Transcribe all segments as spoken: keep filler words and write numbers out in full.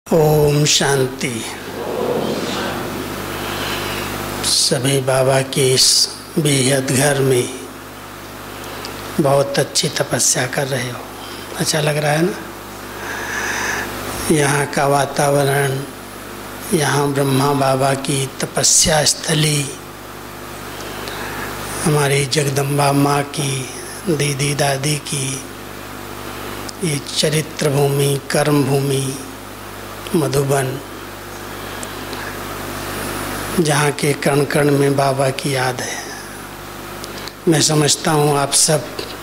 ओम शांति। सभी बाबा के इस बेहद घर में बहुत अच्छी तपस्या कर रहे हो, अच्छा लग रहा है ना। यहाँ का वातावरण, यहाँ ब्रह्मा बाबा की तपस्या स्थली, हमारी जगदम्बा माँ की, दीदी दादी की ये चरित्र भूमि, कर्म भूमि मधुबन, जहाँ के कण कण में बाबा की याद है। मैं समझता हूँ आप सब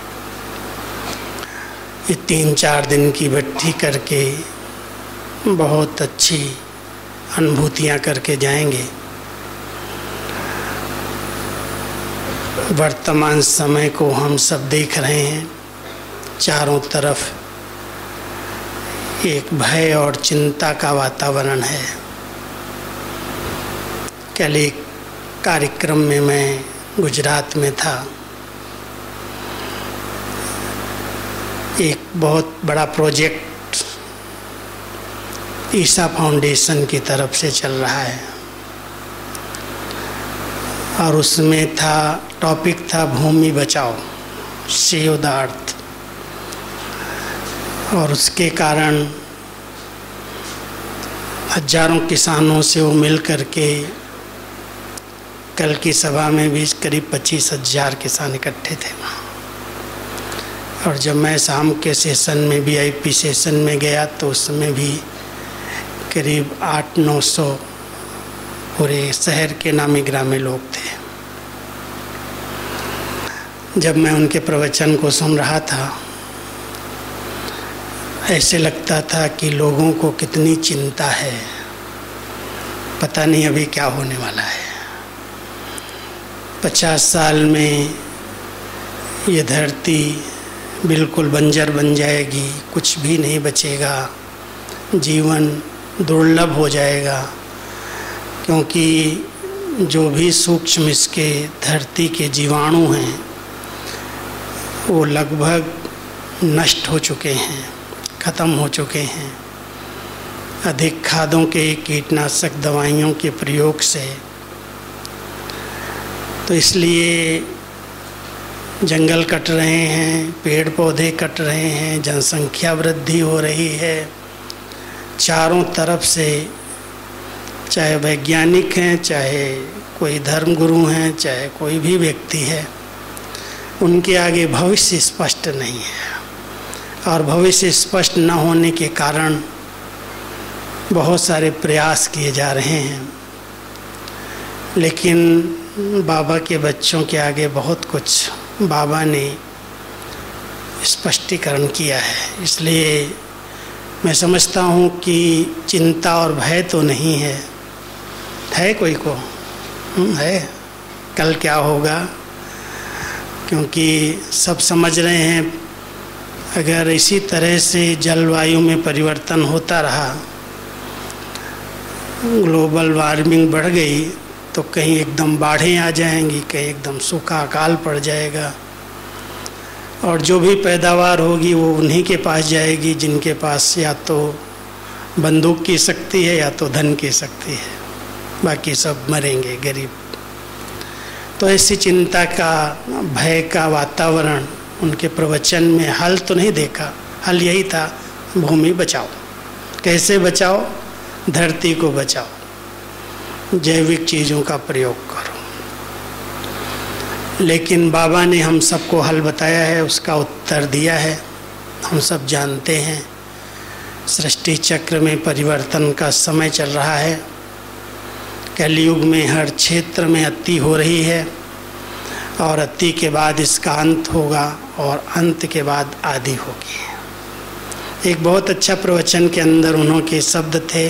ये तीन चार दिन की भट्टी करके बहुत अच्छी अनुभूतियाँ करके जाएंगे। वर्तमान समय को हम सब देख रहे हैं, चारों तरफ एक भय और चिंता का वातावरण है। कल एक कार्यक्रम में मैं गुजरात में था, एक बहुत बड़ा प्रोजेक्ट ईसा फाउंडेशन की तरफ से चल रहा है और उसमें था, टॉपिक था भूमि बचाओ, सेव द अर्थ। और उसके कारण हजारों किसानों से वो मिल करके कल की सभा में भी करीब पच्चीस हजार किसान इकट्ठे थे वहाँ। और जब मैं शाम के सेशन में वी आई पी सेशन में गया तो उसमें भी करीब आठ नौ सौ पूरे शहर के नामी ग्रामी लोग थे। जब मैं उनके प्रवचन को सुन रहा था, ऐसे लगता था कि लोगों को कितनी चिंता है, पता नहीं अभी क्या होने वाला है। पचास साल में ये धरती बिल्कुल बंजर बन जाएगी, कुछ भी नहीं बचेगा, जीवन दुर्लभ हो जाएगा, क्योंकि जो भी सूक्ष्म इसके धरती के जीवाणु हैं वो लगभग नष्ट हो चुके हैं, ख़त्म हो चुके हैं। अधिक खादों के, कीटनाशक दवाइयों के प्रयोग से। तो इसलिए जंगल कट रहे हैं, पेड़ पौधे कट रहे हैं, जनसंख्या वृद्धि हो रही है चारों तरफ से। चाहे वैज्ञानिक हैं, चाहे कोई धर्मगुरु हैं, चाहे कोई भी व्यक्ति है, उनके आगे भविष्य स्पष्ट नहीं है। और भविष्य स्पष्ट न होने के कारण बहुत सारे प्रयास किए जा रहे हैं, लेकिन बाबा के बच्चों के आगे बहुत कुछ बाबा ने स्पष्टीकरण किया है। इसलिए मैं समझता हूँ कि चिंता और भय तो नहीं है, है कोई को है कल क्या होगा, क्योंकि सब समझ रहे हैं अगर इसी तरह से जलवायु में परिवर्तन होता रहा, ग्लोबल वार्मिंग बढ़ गई, तो कहीं एकदम बाढ़ें आ जाएंगी, कहीं एकदम सूखा अकाल पड़ जाएगा। और जो भी पैदावार होगी वो उन्हीं के पास जाएगी जिनके पास या तो बंदूक की शक्ति है या तो धन की शक्ति है, बाकी सब मरेंगे गरीब। तो ऐसी चिंता का, भय का वातावरण उनके प्रवचन में हल तो नहीं देखा। हल यही था, भूमि बचाओ। कैसे बचाओ? धरती को बचाओ, जैविक चीज़ों का प्रयोग करो। लेकिन बाबा ने हम सबको हल बताया है, उसका उत्तर दिया है। हम सब जानते हैं सृष्टि चक्र में परिवर्तन का समय चल रहा है। कलयुग में हर क्षेत्र में अति हो रही है और अति के बाद इसका अंत होगा और अंत के बाद आदि होगी। एक बहुत अच्छा प्रवचन के अंदर उन्होंने शब्द थे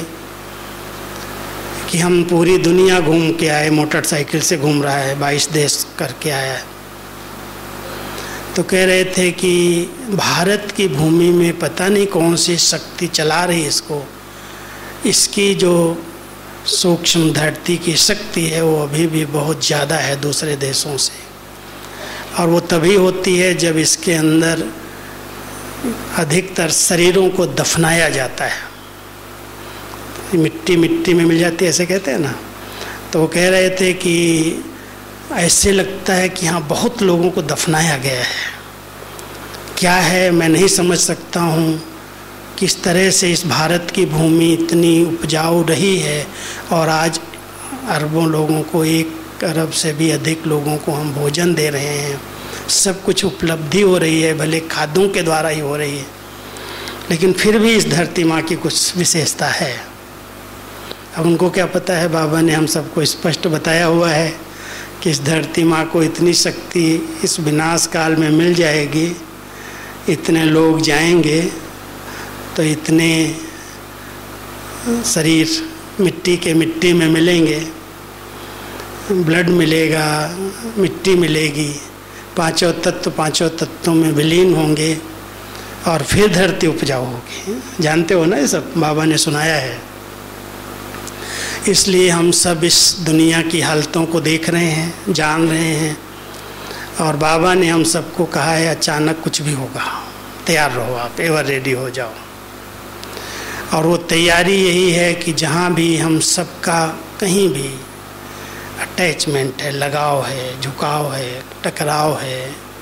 कि हम पूरी दुनिया घूम के आए, मोटरसाइकिल से घूम रहा है, बाईस देश करके आया है। तो कह रहे थे कि भारत की भूमि में पता नहीं कौन सी शक्ति चला रही है इसको, इसकी जो सूक्ष्म धरती की शक्ति है वो अभी भी बहुत ज़्यादा है दूसरे देशों से। और वो तभी होती है जब इसके अंदर अधिकतर शरीरों को दफनाया जाता है। मिट्टी मिट्टी में मिल जाती है, ऐसे कहते हैं ना। तो वो कह रहे थे कि ऐसे लगता है कि यहाँ बहुत लोगों को दफनाया गया है। क्या है मैं नहीं समझ सकता हूँ, किस तरह से इस भारत की भूमि इतनी उपजाऊ रही है और आज अरबों लोगों को, एक अरब से भी अधिक लोगों को हम भोजन दे रहे हैं, सब कुछ उपलब्धि हो रही है, भले खादों के द्वारा ही हो रही है, लेकिन फिर भी इस धरती माँ की कुछ विशेषता है। अब उनको क्या पता है, बाबा ने हम सबको स्पष्ट बताया हुआ है कि इस धरती माँ को इतनी शक्ति इस विनाश काल में मिल जाएगी, इतने लोग जाएंगे तो इतने शरीर मिट्टी के मिट्टी में मिलेंगे, ब्लड मिलेगा, मिट्टी मिलेगी, पांचों तत्व पांचों तत्वों में विलीन होंगे और फिर धरती उपजाऊ होगी। जानते हो ना, ये सब बाबा ने सुनाया है। इसलिए हम सब इस दुनिया की हालतों को देख रहे हैं, जान रहे हैं, और बाबा ने हम सबको कहा है अचानक कुछ भी होगा, तैयार रहो, आप एवर रेडी हो जाओ। और वो तैयारी यही है कि जहाँ भी हम सबका कहीं भी अटैचमेंट है, लगाव है, झुकाव है, टकराव है,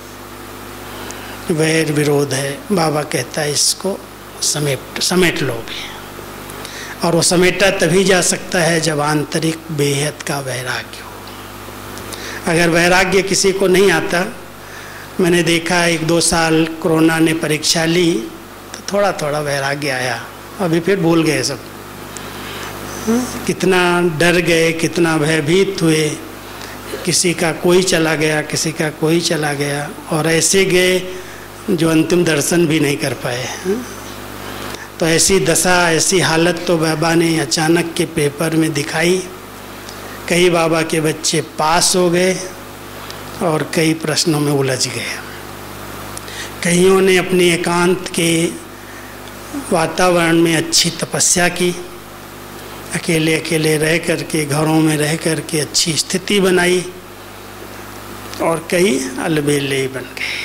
वैर विरोध है, बाबा कहता है इसको समेट समेट लो भी। और वो समेटा तभी जा सकता है जब आंतरिक बेहद का वैराग्य हो। अगर वैराग्य किसी को नहीं आता, मैंने देखा एक दो साल कोरोना ने परीक्षा ली तो थोड़ा थोड़ा वैराग्य आया, अभी फिर भूल गए सब। कितना डर गए, कितना भयभीत हुए, किसी का कोई चला गया, किसी का कोई चला गया, और ऐसे गए जो अंतिम दर्शन भी नहीं कर पाए। तो ऐसी दशा, ऐसी हालत तो बाबा ने अचानक के पेपर में दिखाई। कई बाबा के बच्चे पास हो गए और कई प्रश्नों में उलझ गए। कईयों ने अपनी एकांत के वातावरण में अच्छी तपस्या की, अकेले अकेले रह कर के, घरों में रह कर के अच्छी स्थिति बनाई, और कई अलबेले बन गए।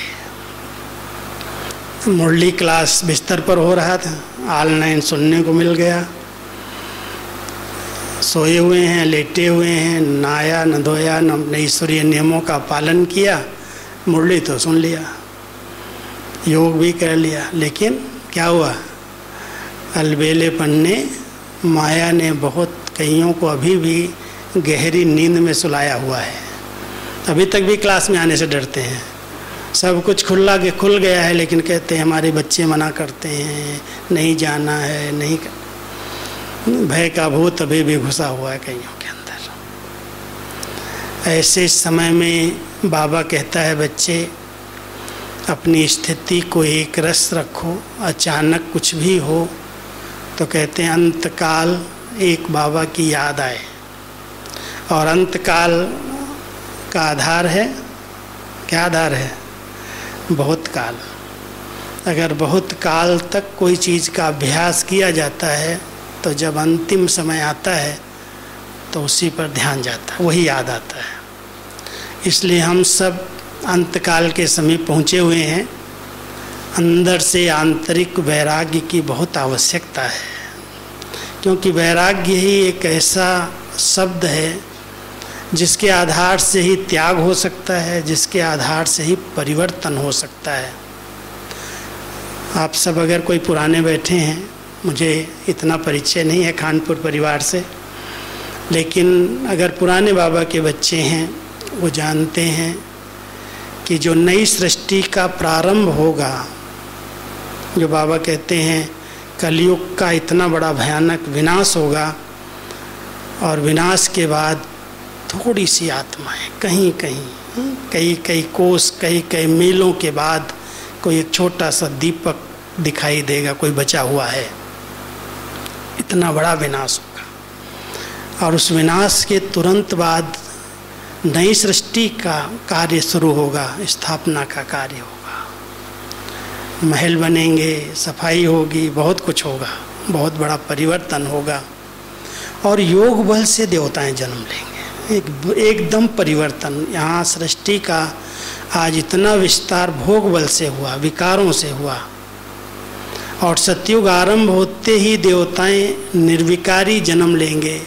मुरली क्लास बिस्तर पर हो रहा था, ऑनलाइन सुनने को मिल गया, सोए हुए हैं, लेटे हुए हैं, नहाया न धोया, न अपने ईश्वरीय नियमों का पालन किया, मुरली तो सुन लिया, योग भी कर लिया, लेकिन क्या हुआ, अलबेलेपन ने, माया ने बहुत कईयों को अभी भी गहरी नींद में सुलाया हुआ है। अभी तक भी क्लास में आने से डरते हैं। सब कुछ खुला के खुल गया है, लेकिन कहते हैं हमारे बच्चे मना करते हैं, नहीं जाना है, नहीं कर... भय का भूत अभी भी घुसा हुआ है कईयों के अंदर। ऐसे समय में बाबा कहता है बच्चे अपनी स्थिति को एक रस रखो, अचानक कुछ भी हो तो कहते हैं अंतकाल एक बाबा की याद आए, और अंतकाल का आधार है, क्या आधार है, बहुत काल। अगर बहुत काल तक कोई चीज़ का अभ्यास किया जाता है तो जब अंतिम समय आता है तो उसी पर ध्यान जाता है, वही याद आता है। इसलिए हम सब अंतकाल के समीप पहुँचे हुए हैं। अंदर से आंतरिक वैराग्य की बहुत आवश्यकता है, क्योंकि वैराग्य ही एक ऐसा शब्द है जिसके आधार से ही त्याग हो सकता है, जिसके आधार से ही परिवर्तन हो सकता है। आप सब अगर कोई पुराने बैठे हैं, मुझे इतना परिचय नहीं है खानपुर परिवार से, लेकिन अगर पुराने बाबा के बच्चे हैं वो जानते हैं कि जो नई सृष्टि का प्रारंभ होगा, जो बाबा कहते हैं कलयुग का इतना बड़ा भयानक विनाश होगा, और विनाश के बाद थोड़ी सी आत्माएं कहीं कहीं, कई कई कोस, कई कई मीलों के बाद कोई एक छोटा सा दीपक दिखाई देगा, कोई बचा हुआ है। इतना बड़ा विनाश होगा, और उस विनाश के तुरंत बाद नई सृष्टि का कार्य शुरू होगा, स्थापना का कार्य होगा। महल बनेंगे, सफाई होगी, बहुत कुछ होगा, बहुत बड़ा परिवर्तन होगा, और योग बल से देवताएं जन्म लेंगे। एक एकदम परिवर्तन। यहाँ सृष्टि का आज इतना विस्तार भोग बल से हुआ, विकारों से हुआ, और सतयुग आरंभ होते ही देवताएं निर्विकारी जन्म लेंगे।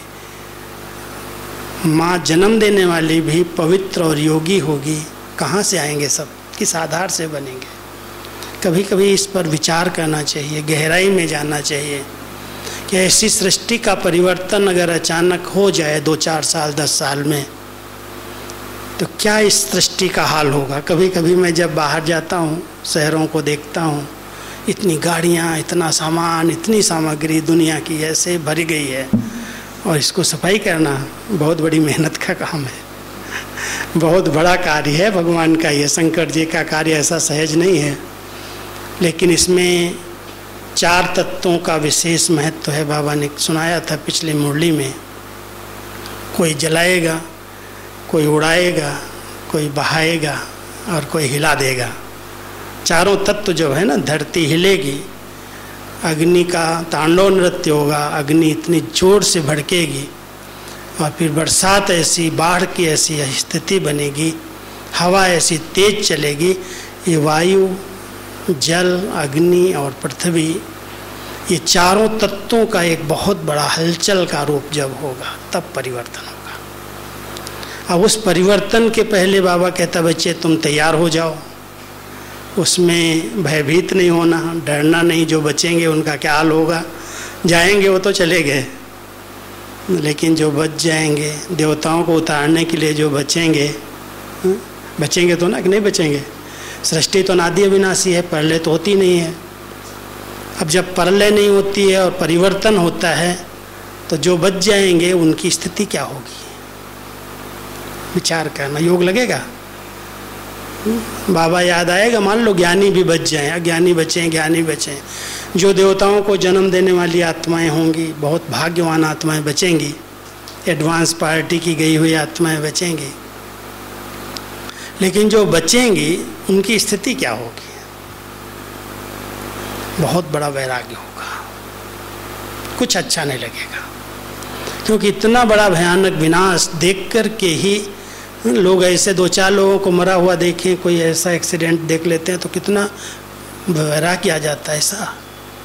माँ जन्म देने वाली भी पवित्र और योगी होगी। कहाँ से आएंगे सब, किस आधार से बनेंगे? कभी कभी इस पर विचार करना चाहिए, गहराई में जाना चाहिए कि ऐसी सृष्टि का परिवर्तन अगर अचानक हो जाए दो चार साल दस साल में, तो क्या इस सृष्टि का हाल होगा। कभी कभी मैं जब बाहर जाता हूँ, शहरों को देखता हूँ, इतनी गाड़ियाँ, इतना सामान, इतनी सामग्री दुनिया की ऐसे भरी गई है, और इसको सफाई करना बहुत बड़ी मेहनत का काम है, बहुत बड़ा कार्य है भगवान का। ये शंकर जी का कार्य ऐसा सहज नहीं है, लेकिन इसमें चार तत्वों का विशेष महत्व है। बाबा ने सुनाया था पिछली मुरली में, कोई जलाएगा, कोई उड़ाएगा, कोई बहाएगा और कोई हिला देगा। चारों तत्व जो है ना, धरती हिलेगी, अग्नि का तांडव नृत्य होगा, अग्नि इतनी जोर से भड़केगी, और फिर बरसात ऐसी, बाढ़ की ऐसी स्थिति बनेगी, हवा ऐसी तेज चलेगी, ये वायु, जल, अग्नि और पृथ्वी, ये चारों तत्वों का एक बहुत बड़ा हलचल का रूप जब होगा तब परिवर्तन होगा। अब उस परिवर्तन के पहले बाबा कहता, बच्चे तुम तैयार हो जाओ, उसमें भयभीत नहीं होना, डरना नहीं। जो बचेंगे उनका क्या हाल होगा, जाएंगे वो तो चले गए, लेकिन जो बच जाएंगे, देवताओं को उतारने के लिए जो बचेंगे, बचेंगे तो ना कि नहीं बचेंगे। सृष्टि तो अनादि अविनाशी है, प्रलय तो होती नहीं है। अब जब प्रलय नहीं होती है और परिवर्तन होता है, तो जो बच जाएंगे उनकी स्थिति क्या होगी, विचार करना। योग लगेगा, बाबा याद आएगा। मान लो ज्ञानी भी बच जाएं, अज्ञानी बचें, ज्ञानी बचें, जो देवताओं को जन्म देने वाली आत्माएं होंगी, बहुत भाग्यवान आत्माएं बचेंगी, एडवांस पार्टी की गई हुई आत्माएं बचेंगी। लेकिन जो बचेंगी उनकी स्थिति क्या होगी, बहुत बड़ा वैराग्य होगा, कुछ अच्छा नहीं लगेगा। क्योंकि इतना बड़ा भयानक विनाश देख कर के ही लोग, ऐसे दो चार लोगों को मरा हुआ देखें, कोई ऐसा एक्सीडेंट देख लेते हैं तो कितना वैराग्य आ जाता है ऐसा।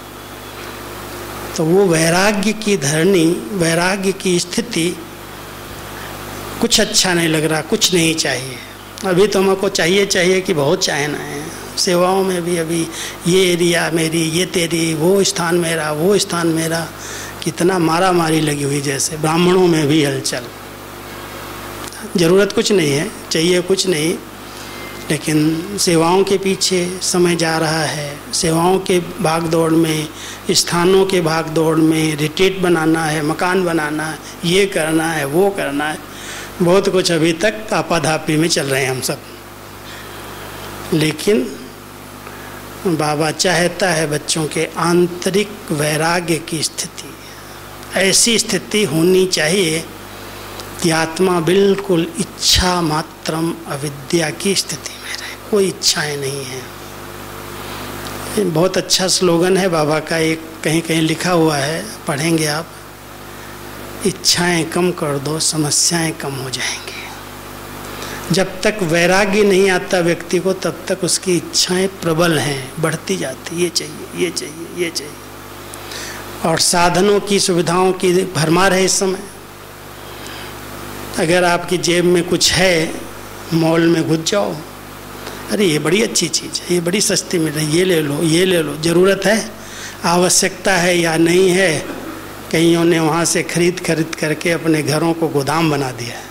तो वो वैराग्य की धरनी, वैराग्य की स्थिति, कुछ अच्छा नहीं लग रहा, कुछ नहीं चाहिए। अभी तो हमको चाहिए चाहिए कि बहुत चाहना है। सेवाओं में भी अभी ये एरिया मेरी, ये तेरी, वो स्थान मेरा, वो स्थान मेरा, कितना मारा मारी लगी हुई, जैसे ब्राह्मणों में भी हलचल। ज़रूरत कुछ नहीं है, चाहिए कुछ नहीं, लेकिन सेवाओं के पीछे समय जा रहा है। सेवाओं के भाग दौड़ में, स्थानों के भाग दौड़ में, रिट्रीट बनाना है, मकान बनाना है, ये करना है, वो करना है, बहुत कुछ अभी तक आपाधापी में चल रहे हैं हम सब। लेकिन बाबा चाहता है बच्चों के आंतरिक वैराग्य की स्थिति, ऐसी स्थिति होनी चाहिए कि आत्मा बिल्कुल इच्छा मात्रम अविद्या की स्थिति में रहे, कोई इच्छाएं नहीं है। बहुत अच्छा स्लोगन है बाबा का, एक कहीं कहीं लिखा हुआ है, पढ़ेंगे आप। इच्छाएं कम कर दो, समस्याएं कम हो जाएंगी। जब तक वैराग्य नहीं आता व्यक्ति को, तब तक उसकी इच्छाएं प्रबल हैं, बढ़ती जाती, ये चाहिए, ये चाहिए, ये चाहिए। और साधनों की, सुविधाओं की भरमार है इस समय। अगर आपकी जेब में कुछ है, मॉल में घुस जाओ, अरे ये बड़ी अच्छी चीज़ है, ये बड़ी सस्ती मिल रही, ये ले लो, ये ले लो। ज़रूरत है, आवश्यकता है या नहीं है, कईयों ने वहाँ से खरीद खरीद करके अपने घरों को गोदाम बना दिया है।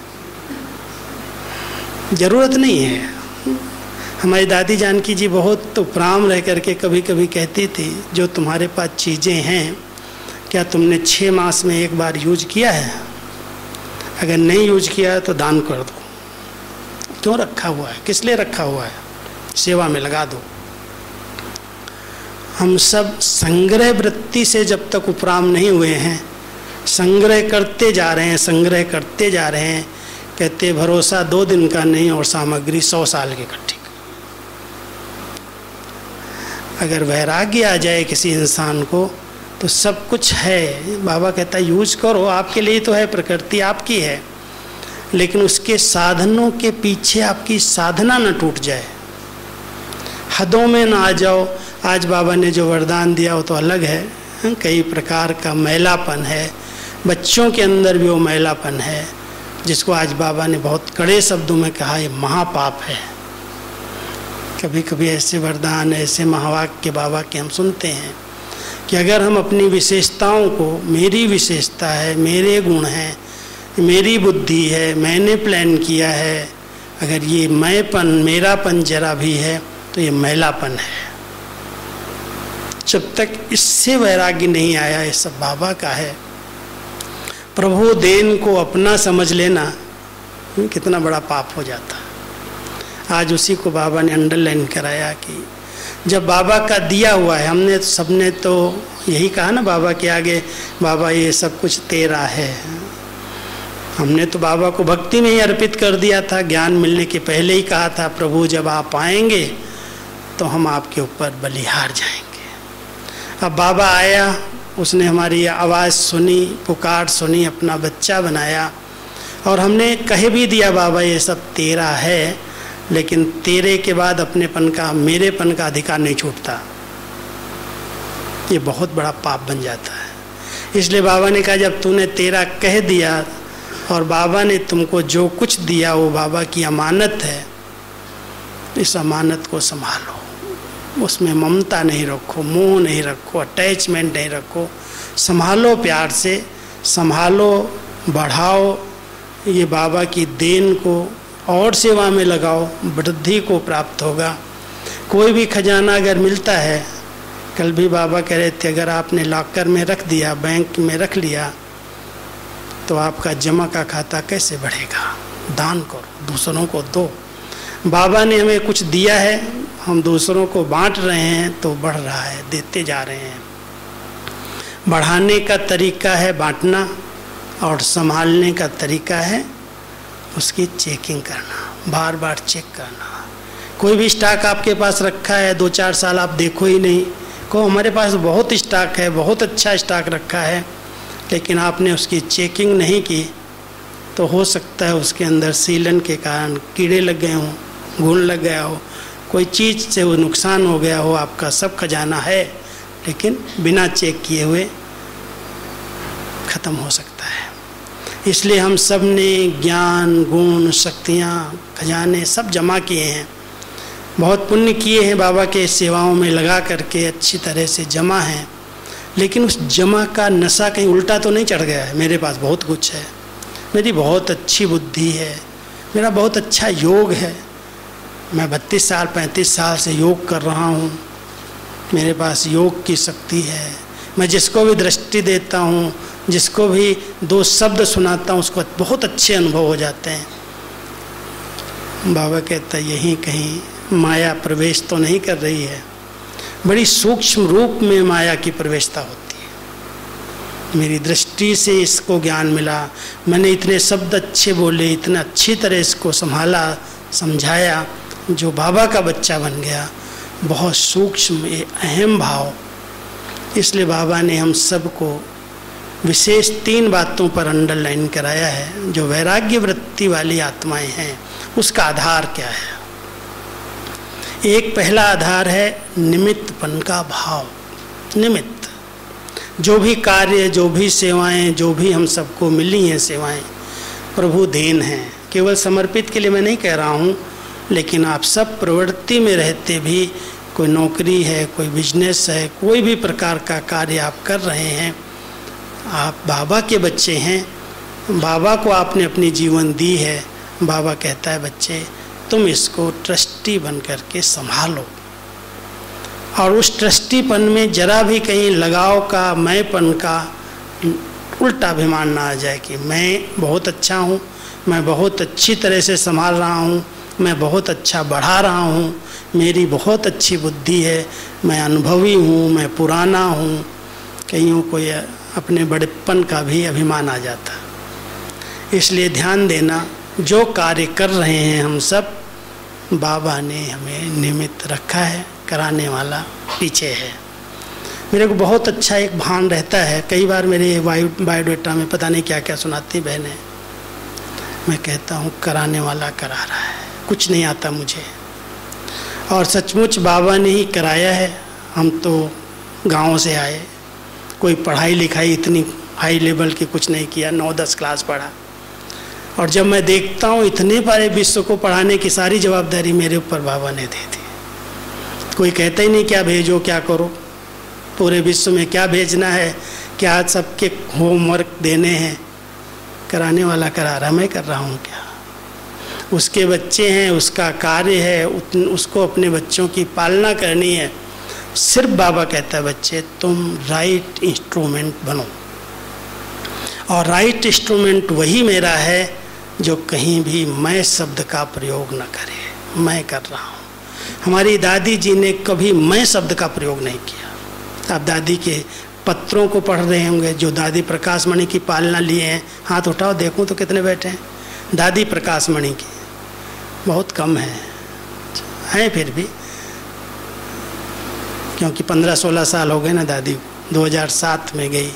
ज़रूरत नहीं है। हमारी दादी जानकी जी बहुत उपराम रह करके कभी कभी कहती थी, जो तुम्हारे पास चीज़ें हैं, क्या तुमने छः मास में एक बार यूज किया है? अगर नहीं यूज किया है तो दान कर दो। क्यों रखा हुआ है, किस लिए रखा हुआ है? सेवा में लगा दो। हम सब संग्रह वृत्ति से जब तक उपराम नहीं हुए हैं, संग्रह करते जा रहे हैं, संग्रह करते जा रहे हैं। कहते भरोसा दो दिन का नहीं और सामग्री सौ साल की इकट्ठी। अगर वैराग्य आ जाए किसी इंसान को तो सब कुछ है। बाबा कहता है यूज करो, आपके लिए तो है, प्रकृति आपकी है, लेकिन उसके साधनों के पीछे आपकी साधना न टूट जाए, हदों में ना आ जाओ। आज बाबा ने जो वरदान दिया वो तो अलग है, कई प्रकार का मैलापन है, बच्चों के अंदर भी वो मैलापन है, जिसको आज बाबा ने बहुत कड़े शब्दों में कहा ये महापाप है। कभी कभी ऐसे वरदान, ऐसे महावाक्य बाबा के हम सुनते हैं कि अगर हम अपनी विशेषताओं को, मेरी विशेषता है, मेरे गुण हैं, मेरी बुद्धि है, मैंने प्लान किया है, अगर ये मैंपन, मेरापन जरा भी है तो ये मैलापन है। जब तक इससे वैराग्य नहीं आया, ये सब बाबा का है। प्रभु देन को अपना समझ लेना कितना बड़ा पाप हो जाता। आज उसी को बाबा ने अंडरलाइन कराया कि जब बाबा का दिया हुआ है, हमने सबने तो यही कहा ना बाबा के आगे, बाबा ये सब कुछ तेरा है। हमने तो बाबा को भक्ति में ही अर्पित कर दिया था, ज्ञान मिलने के पहले ही कहा था प्रभु जब आप आएंगे तो हम आपके ऊपर बलिहार जाएंगे। अब बाबा आया, उसने हमारी आवाज़ सुनी, पुकार सुनी, अपना बच्चा बनाया और हमने कह भी दिया बाबा ये सब तेरा है, लेकिन तेरे के बाद अपनेपन का, मेरेपन का अधिकार नहीं छूटता। ये बहुत बड़ा पाप बन जाता है। इसलिए बाबा ने कहा जब तूने तेरा कह दिया और बाबा ने तुमको जो कुछ दिया वो बाबा की अमानत है, इस अमानत को संभालो, उसमें ममता नहीं रखो, मोह नहीं रखो, अटैचमेंट नहीं रखो, संभालो, प्यार से संभालो, बढ़ाओ, ये बाबा की देन को और सेवा में लगाओ, वृद्धि को प्राप्त होगा। कोई भी खजाना अगर मिलता है, कल भी बाबा कह रहे थे अगर आपने लॉकर में रख दिया, बैंक में रख लिया, तो आपका जमा का खाता कैसे बढ़ेगा? दान करो, दूसरों को दो। बाबा ने हमें कुछ दिया है, हम दूसरों को बांट रहे हैं तो बढ़ रहा है, देते जा रहे हैं। बढ़ाने का तरीका है बांटना और संभालने का तरीका है उसकी चेकिंग करना, बार बार चेक करना। कोई भी स्टॉक आपके पास रखा है, दो चार साल आप देखो ही नहीं, को हमारे पास बहुत स्टॉक है, बहुत अच्छा स्टॉक रखा है, लेकिन आपने उसकी चेकिंग नहीं की, तो हो सकता है उसके अंदर सीलन के कारण कीड़े लग गए हों, घुन लग गया हो, कोई चीज़ से वो नुकसान हो गया हो। आपका सब खजाना है, लेकिन बिना चेक किए हुए ख़त्म हो सकता है। इसलिए हम सब ने ज्ञान, गुण, शक्तियाँ, खजाने सब जमा किए हैं, बहुत पुण्य किए हैं, बाबा के सेवाओं में लगा करके अच्छी तरह से जमा हैं, लेकिन उस जमा का नशा कहीं उल्टा तो नहीं चढ़ गया है। मेरे पास बहुत कुछ है, मेरी बहुत अच्छी बुद्धि है, मेरा बहुत अच्छा योग है, मैं बत्तीस साल पैंतीस साल से योग कर रहा हूँ, मेरे पास योग की शक्ति है, मैं जिसको भी दृष्टि देता हूँ, जिसको भी दो शब्द सुनाता हूँ, उसको बहुत अच्छे अनुभव हो जाते हैं। बाबा कहता यहीं कहीं माया प्रवेश तो नहीं कर रही है, बड़ी सूक्ष्म रूप में माया की प्रवेशता होती है। मेरी दृष्टि से इसको ज्ञान मिला, मैंने इतने शब्द अच्छे बोले, इतना अच्छी तरह इसको संभाला, समझाया, जो बाबा का बच्चा बन गया। बहुत सूक्ष्म ये अहम भाव। इसलिए बाबा ने हम सबको विशेष तीन बातों पर अंडरलाइन कराया है। जो वैराग्य वृत्ति वाली आत्माएं हैं उसका आधार क्या है? एक पहला आधार है निमित्तपन का भाव। निमित्त, जो भी कार्य, जो भी सेवाएं, जो भी हम सबको मिली हैं सेवाएं, प्रभु देन हैं। केवल समर्पित के लिए मैं नहीं कह रहा हूँ, लेकिन आप सब प्रवृत्ति में रहते भी, कोई नौकरी है, कोई बिजनेस है, कोई भी प्रकार का कार्य आप कर रहे हैं, आप बाबा के बच्चे हैं, बाबा को आपने अपनी जीवन दी है। बाबा कहता है बच्चे तुम इसको ट्रस्टी बन करके संभालो, और उस ट्रस्टीपन में जरा भी कहीं लगाव का, मैंपन का उल्टा अभिमान ना आ जाए कि मैं बहुत अच्छा हूँ, मैं बहुत अच्छी तरह से संभाल रहा हूँ, मैं बहुत अच्छा बढ़ा रहा हूँ, मेरी बहुत अच्छी बुद्धि है, मैं अनुभवी हूँ, मैं पुराना हूँ। कईयों को अपने बड़ेपन का भी अभिमान आ जाता। इसलिए ध्यान देना, जो कार्य कर रहे हैं हम सब, बाबा ने हमें निमित्त रखा है, कराने वाला पीछे है। मेरे को बहुत अच्छा एक भान रहता है, कई बार मेरे बायो बायोडाटा में पता नहीं क्या क्या सुनाती बहनें, मैं कहता हूँ कराने वाला करा रहा है, कुछ नहीं आता मुझे, और सचमुच बाबा ने ही कराया है हम तो गांव से आए, कोई पढ़ाई लिखाई इतनी हाई लेवल की कुछ नहीं किया, नौ दस क्लास पढ़ा। और जब मैं देखता हूँ इतने बड़े विश्व को पढ़ाने की सारी जवाबदारी मेरे ऊपर बाबा ने दी थी। कोई कहता ही नहीं क्या भेजो क्या करो, पूरे विश्व में क्या भेजना है, क्या सबके होमवर्क देने हैं, कराने वाला करा रहा, मैं कर रहा हूँ क्या? उसके बच्चे हैं, उसका कार्य है, उसको अपने बच्चों की पालना करनी है। सिर्फ बाबा कहता है बच्चे तुम राइट इंस्ट्रूमेंट बनो, और राइट इंस्ट्रूमेंट वही मेरा है जो कहीं भी मैं शब्द का प्रयोग न करे। मैं कर रहा हूँ। हमारी दादी जी ने कभी मैं शब्द का प्रयोग नहीं किया। आप दादी के पत्रों को पढ़ रहे होंगे, जो दादी प्रकाश मणि की पालना लिए हैं, हाथ उठाओ देखूं तो कितने बैठे हैं। दादी प्रकाश मणि की बहुत कम है, हैं फिर भी, क्योंकि पंद्रह सोलह साल हो गए ना दादी को, दो हज़ार सात में गई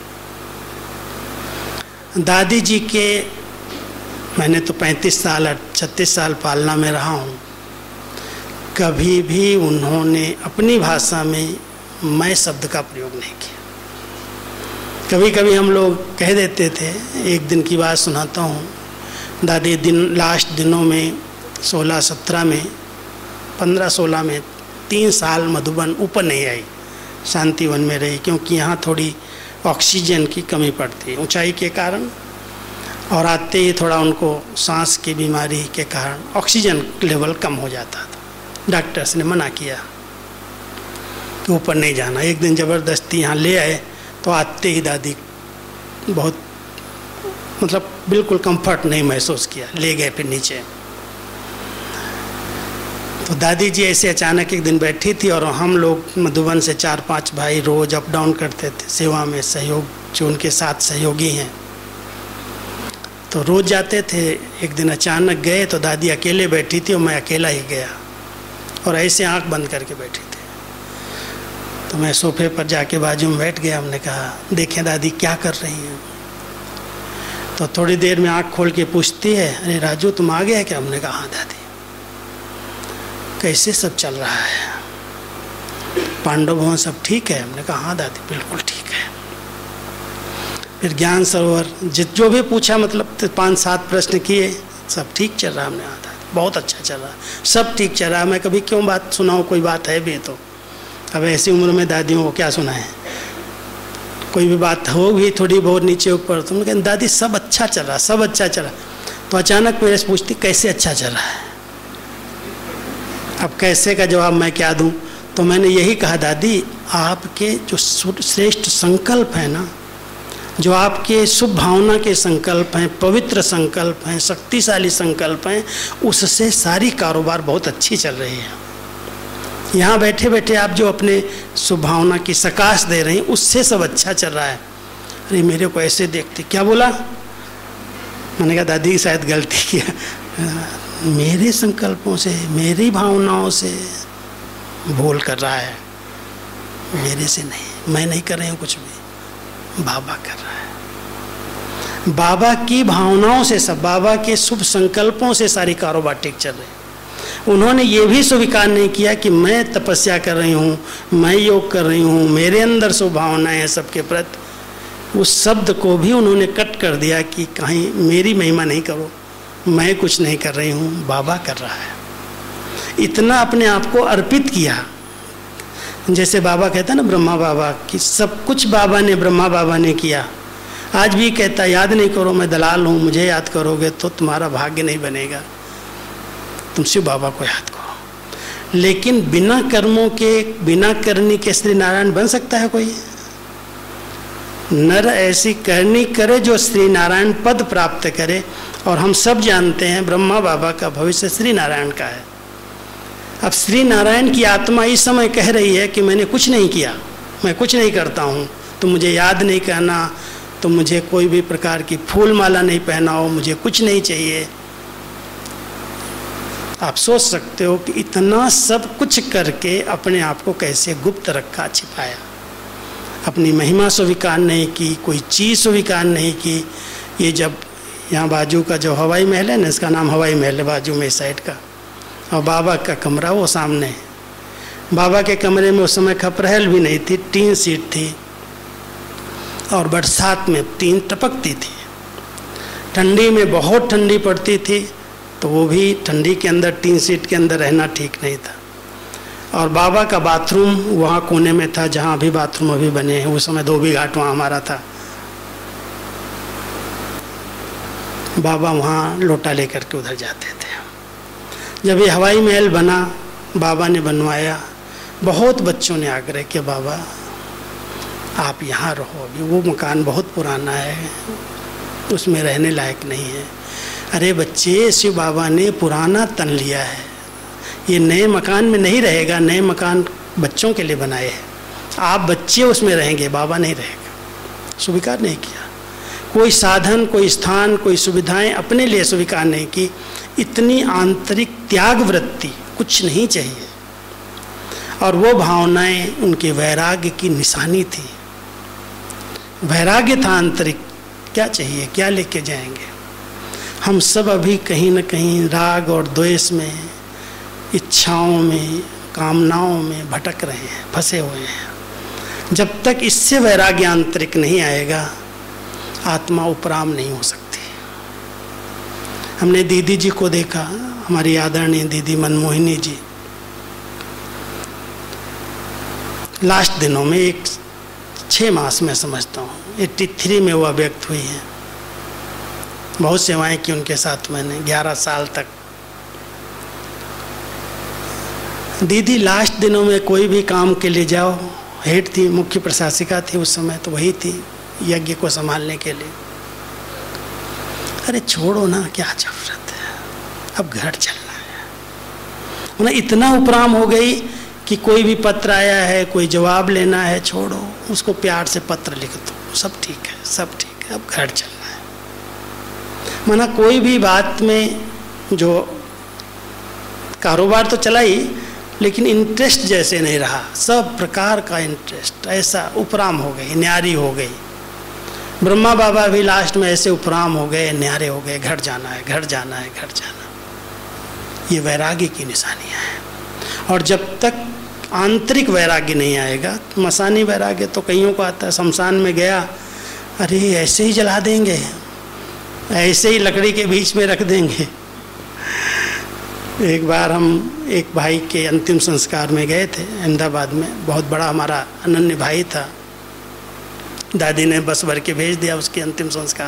दादी जी के। मैंने तो पैंतीस साल छत्तीस साल पालना में रहा हूँ, कभी भी उन्होंने अपनी भाषा में मैं शब्द का प्रयोग नहीं किया। कभी कभी हम लोग कह देते थे, एक दिन की बात सुनाता हूँ। दादी दिन लास्ट दिनों में सोलह सत्रह में पंद्रह सोलह में तीन साल मधुबन ऊपर नहीं आई, शांतिवन में रही, क्योंकि यहाँ थोड़ी ऑक्सीजन की कमी पड़ती है ऊंचाई के कारण, और आते ही थोड़ा उनको सांस की बीमारी के कारण ऑक्सीजन लेवल कम हो जाता था। डॉक्टर्स ने मना किया कि ऊपर नहीं जाना। एक दिन ज़बरदस्ती यहाँ ले आए तो आते ही दादी बहुत मतलब बिल्कुल कंफर्ट नहीं महसूस किया, ले गए फिर नीचे। तो दादी जी ऐसे अचानक एक दिन बैठी थी, और हम लोग मधुबन से चार पांच भाई रोज़ अप डाउन करते थे सेवा में, सहयोग जो उनके साथ सहयोगी हैं तो रोज़ जाते थे। एक दिन अचानक गए तो दादी अकेले बैठी थी और मैं अकेला ही गया, और ऐसे आंख बंद करके बैठी थी। तो मैं सोफे पर जाके बाजू में बैठ गया। हमने कहा देखें दादी क्या कर रही हैं। तो थोड़ी देर में आंख खोल के पूछती है, अरे राजू तुम आ गया क्या? हमने कहा हाँ दादी। कैसे सब चल रहा है? पांडव भवन सब ठीक है? हमने कहा हाँ दादी बिल्कुल ठीक है। फिर ज्ञान सरोवर जो भी पूछा, मतलब पाँच सात प्रश्न किए, सब ठीक चल रहा। हमने कहा दादी बहुत अच्छा चल रहा, सब ठीक चल रहा। मैं कभी क्यों बात सुनाऊँ, कोई बात है भी तो। अब ऐसी उम्र में दादियों को क्या सुनाएं, कोई भी बात हो भी थोड़ी बहुत नीचे ऊपर, तो उन्होंने कहा दादी सब अच्छा चल रहा, सब अच्छा चल रहा। तो अचानक मेरे से पूछती कैसे अच्छा चल रहा है। अब कैसे का जवाब मैं क्या दूं? तो मैंने यही कहा दादी आपके जो श्रेष्ठ संकल्प है ना, जो आपके शुभ भावना के संकल्प हैं, पवित्र संकल्प हैं, शक्तिशाली संकल्प हैं, उससे सारी कारोबार बहुत अच्छी चल रही है। यहाँ बैठे बैठे आप जो अपने शुभ भावना की सकाश दे रहे हैं, उससे सब अच्छा चल रहा है। अरे मेरे को ऐसे देखते क्या बोला? मैंने कहा दादी शायद गलती किया, मेरे संकल्पों से मेरी भावनाओं से भूल कर रहा है, मेरे से नहीं, मैं नहीं कर रही हूँ कुछ भी, बाबा कर रहा है। बाबा की भावनाओं से सब, बाबा के शुभ संकल्पों से सारी कारोबार ठीक चल रही है। उन्होंने ये भी स्वीकार नहीं किया कि मैं तपस्या कर रही हूँ, मैं योग कर रही हूँ, मेरे अंदर शुभ भावनाएं हैं सबके प्रति। उस शब्द को भी उन्होंने कट कर दिया कि कहीं मेरी महिमा नहीं करो, मैं कुछ नहीं कर रही हूँ, बाबा कर रहा है। इतना अपने आप को अर्पित किया। जैसे बाबा कहता है ना ब्रह्मा बाबा कि सब कुछ बाबा ने, ब्रह्मा बाबा ने किया। आज भी कहता याद नहीं करो मैं दलाल हूँ, मुझे याद करोगे तो तुम्हारा भाग्य नहीं बनेगा, तुम शिव बाबा को याद करो। लेकिन बिना कर्मों के, बिना करनी के श्री नारायण बन सकता है कोई? नर ऐसी करनी करे जो श्री नारायण पद प्राप्त करे। और हम सब जानते हैं ब्रह्मा बाबा का भविष्य श्री नारायण का है। अब श्री नारायण की आत्मा इस समय कह रही है कि मैंने कुछ नहीं किया, मैं कुछ नहीं करता हूँ, तो मुझे याद नहीं करना, तो मुझे कोई भी प्रकार की फूल माला नहीं पहनाओ, मुझे कुछ नहीं चाहिए। आप सोच सकते हो कि इतना सब कुछ करके अपने आप को कैसे गुप्त रखा, छिपाया, अपनी महिमा स्वीकार नहीं की, कोई चीज़ स्वीकार नहीं की। ये जब यहाँ बाजू का जो हवाई महल है ना, इसका नाम हवाई महल है बाजू में इस साइड का, और बाबा का कमरा वो सामने। बाबा के कमरे में उस समय खपरहल भी नहीं थी, टीन सीट थी और बरसात में टीन टपकती थी। ठंडी में बहुत ठंडी पड़ती थी तो वो भी ठंडी के अंदर टीन सीट के अंदर रहना ठीक नहीं था। और बाबा का बाथरूम वहाँ कोने में था जहाँ अभी बाथरूम अभी बने हैं, उस समय धोबी घाट वहाँ हमारा था। बाबा वहाँ लोटा लेकर के उधर जाते थे। जब ये हवाई महल बना, बाबा ने बनवाया, बहुत बच्चों ने आग्रह किया बाबा आप यहाँ रहो, अभी वो मकान बहुत पुराना है, उसमें रहने लायक नहीं है। अरे बच्चे, शिव बाबा ने पुराना तन लिया है, ये नए मकान में नहीं रहेगा, नए मकान बच्चों के लिए बनाए हैं, आप बच्चे उसमें रहेंगे, बाबा नहीं रहेगा। स्वीकार नहीं किया। कोई साधन, कोई स्थान, कोई सुविधाएं अपने लिए स्वीकार नहीं की। इतनी आंतरिक त्याग वृत्ति, कुछ नहीं चाहिए। और वो भावनाएं उनके वैराग्य की निशानी थी। वैराग्य था आंतरिक, क्या चाहिए, क्या लेके जाएंगे। हम सब अभी कहीं न कहीं राग और द्वेष में, इच्छाओं में, कामनाओं में भटक रहे हैं, फंसे हुए हैं। जब तक इससे वैराग्य आंतरिक नहीं आएगा, आत्मा उपराम नहीं हो सकती। हमने दीदी जी को देखा, हमारी आदरणीय दीदी मनमोहिनी जी, लास्ट दिनों में एक छः मास में समझता हूँ, एट्टी थ्री में वह व्यक्त हुई है। बहुत सेवाएं की उनके साथ मैंने, ग्यारह साल तक। दीदी लास्ट दिनों में कोई भी काम के लिए जाओ, हेड थी, मुख्य प्रशासिका थी उस समय, तो वही थी यज्ञ को संभालने के लिए। अरे छोड़ो ना, क्या जरूरत है, अब घर चलना है। उन्हें इतना उपराम हो गई कि कोई भी पत्र आया है, कोई जवाब लेना है, छोड़ो, उसको प्यार से पत्र लिख दो, सब ठीक है, सब ठीक है, अब घर चलना है। माना कोई भी बात में, जो कारोबार तो चला ही, लेकिन इंटरेस्ट जैसे नहीं रहा, सब प्रकार का इंटरेस्ट ऐसा उपराम हो गई, न्यारी हो गई। ब्रह्मा बाबा भी लास्ट में ऐसे उपराम हो गए, न्यारे हो गए, घर जाना है, घर जाना है, घर जाना। ये वैराग्य की निशानियाँ हैं। और जब तक आंतरिक वैराग्य नहीं आएगा, मसानी वैराग्य तो कईयों को आता है, शमशान में गया, अरे ऐसे ही जला देंगे, ऐसे ही लकड़ी के बीच में रख देंगे। एक बार हम एक भाई के अंतिम संस्कार में गए थे अहमदाबाद में, बहुत बड़ा हमारा अनन्य भाई था, दादी ने बस भर के भेज दिया उसके अंतिम संस्कार।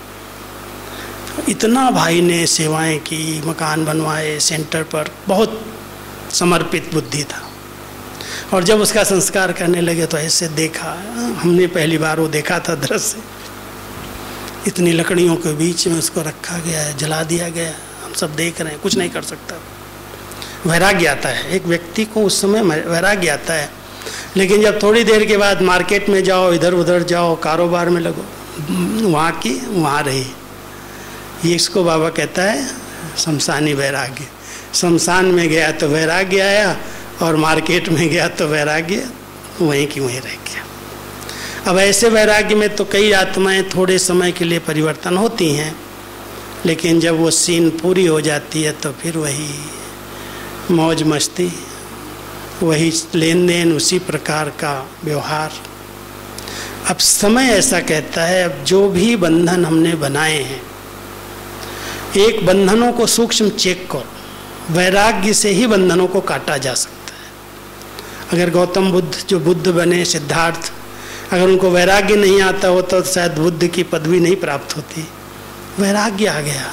इतना भाई ने सेवाएं की, मकान बनवाए, सेंटर पर बहुत समर्पित बुद्धि था। और जब उसका संस्कार करने लगे तो ऐसे देखा, हमने पहली बार वो देखा था दृश्य, इतनी लकड़ियों के बीच में उसको रखा गया है, जला दिया गया, हम सब देख रहे हैं, कुछ नहीं कर सकता। वैराग्य आता है एक व्यक्ति को, उस समय वैराग्य आता है। लेकिन जब थोड़ी देर के बाद मार्केट में जाओ, इधर उधर जाओ, कारोबार में लगो, वहाँ की वहाँ रही। ये इसको बाबा कहता है शमशानी वैराग्य। शमशान में गया तो वैराग्य आया, और मार्केट में गया तो वैराग्य वहीं की वहीं रह गया। अब ऐसे वैराग्य में तो कई आत्माएं थोड़े समय के लिए परिवर्तन होती हैं, लेकिन जब वो सीन पूरी हो जाती है तो फिर वही मौज मस्ती, वही लेन देन, उसी प्रकार का व्यवहार। अब समय ऐसा कहता है, अब जो भी बंधन हमने बनाए हैं, एक बंधनों को सूक्ष्म चेक करो, वैराग्य से ही बंधनों को काटा जा सकता है। अगर गौतम बुद्ध जो बुद्ध बने, सिद्धार्थ, अगर उनको वैराग्य नहीं आता होता तो शायद बुद्ध की पदवी नहीं प्राप्त होती। वैराग्य आ गया,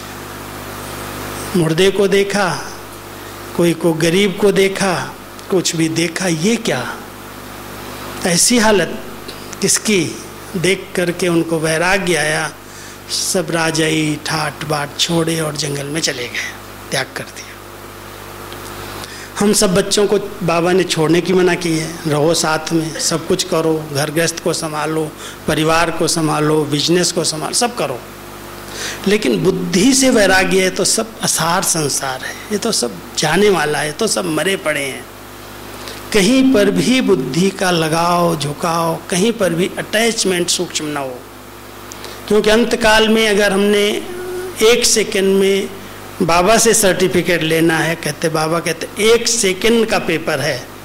मुर्दे को देखा, कोई को गरीब को देखा, कुछ भी देखा, ये क्या ऐसी हालत किसकी, देख करके उनको वैराग्य आया। सब राजाई ठाट बाट छोड़े और जंगल में चले गए, त्याग कर दिया। हम सब बच्चों को बाबा ने छोड़ने की मना की है, रहो साथ में, सब कुछ करो, घर गृहस्थ को संभालो, परिवार को संभालो, बिजनेस को संभालो, सब करो। लेकिन बुद्धि से वैराग्य है तो सब असार संसार है, ये तो सब जाने वाला है, तो सब मरे पड़े हैं। कहीं पर भी बुद्धि का लगाव झुकाव, कहीं पर भी अटैचमेंट सूक्ष्म न हो। क्योंकि अंतकाल में अगर हमने एक सेकंड में बाबा से सर्टिफिकेट लेना है, कहते बाबा कहते एक सेकंड का पेपर है,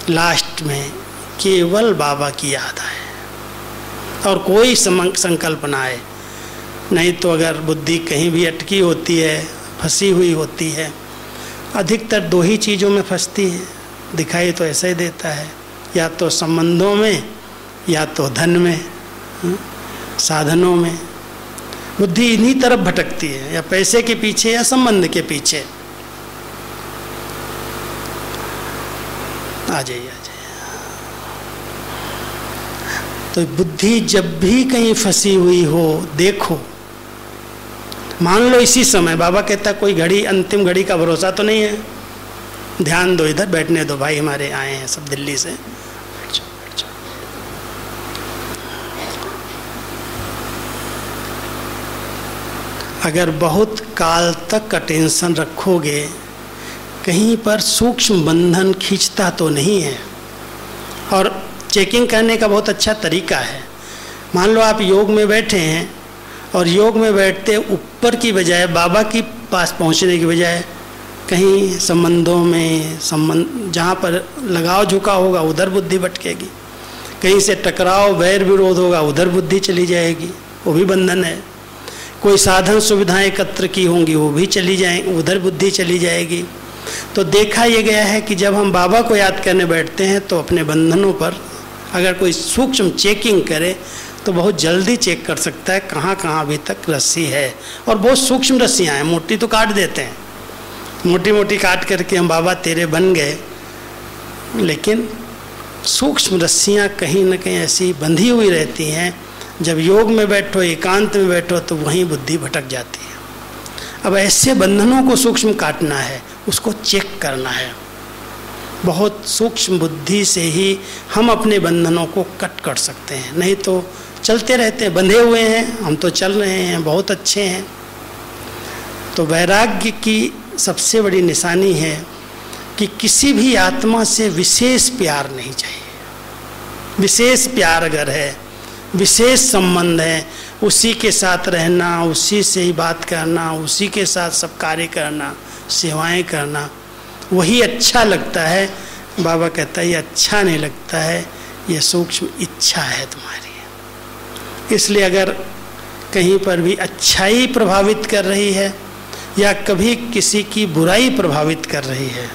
लास्ट में केवल बाबा की याद आए और कोई संकल्प ना आए। नहीं तो अगर बुद्धि कहीं भी अटकी होती है, फंसी हुई होती है, अधिकतर दो ही चीज़ों में फंसती है, दिखाई तो ऐसा ही देता है, या तो संबंधों में या तो धन में, साधनों में। बुद्धि इन्हीं तरफ भटकती है, या पैसे के पीछे या संबंध के पीछे। आ जाइए आ जाइए। तो बुद्धि जब भी कहीं फंसी हुई हो देखो। मान लो इसी समय, बाबा कहता कोई घड़ी, अंतिम घड़ी का भरोसा तो नहीं है, ध्यान दो, इधर बैठने दो, भाई हमारे आए हैं सब दिल्ली से। अगर बहुत काल तक अटेंशन रखोगे, कहीं पर सूक्ष्म बंधन खींचता तो नहीं है। और चेकिंग करने का बहुत अच्छा तरीका है। मान लो आप योग में बैठे हैं और योग में बैठते ऊपर की बजाय, बाबा के पास पहुंचने की बजाय कहीं संबंधों में, संबंध जहाँ पर लगाव झुकाव होगा उधर बुद्धि भटकेगी, कहीं से टकराव वैर विरोध होगा उधर बुद्धि चली जाएगी, वो भी बंधन है। कोई साधन सुविधाएं एकत्र की होंगी वो भी चली जाएंगी, उधर बुद्धि चली जाएगी। तो देखा ये गया है कि जब हम बाबा को याद करने बैठते हैं तो अपने बंधनों पर अगर कोई सूक्ष्म चेकिंग करे तो बहुत जल्दी चेक कर सकता है कहाँ कहाँ अभी तक रस्सी है। और बहुत सूक्ष्म रस्सियाँ हैं, मोटी तो काट देते हैं, मोटी मोटी काट करके हम बाबा तेरे बन गए, लेकिन सूक्ष्म रस्सियाँ कहीं ना कहीं ऐसी बंधी हुई रहती हैं। जब योग में बैठो, एकांत में बैठो तो वहीं बुद्धि भटक जाती है। अब ऐसे बंधनों को सूक्ष्म काटना है, उसको चेक करना है। बहुत सूक्ष्म बुद्धि से ही हम अपने बंधनों को कट कर सकते हैं, नहीं तो चलते रहते हैं, बंधे हुए हैं, हम तो चल रहे हैं, बहुत अच्छे हैं। तो वैराग्य की सबसे बड़ी निशानी है कि किसी भी आत्मा से विशेष प्यार नहीं चाहिए। विशेष प्यार अगर है, विशेष संबंध है, उसी के साथ रहना, उसी से ही बात करना, उसी के साथ सब कार्य करना, सेवाएं करना, वही अच्छा लगता है। बाबा कहता है ये अच्छा नहीं लगता है, ये सूक्ष्म इच्छा है तुम्हारी। इसलिए अगर कहीं पर भी अच्छाई प्रभावित कर रही है या कभी किसी की बुराई प्रभावित कर रही है,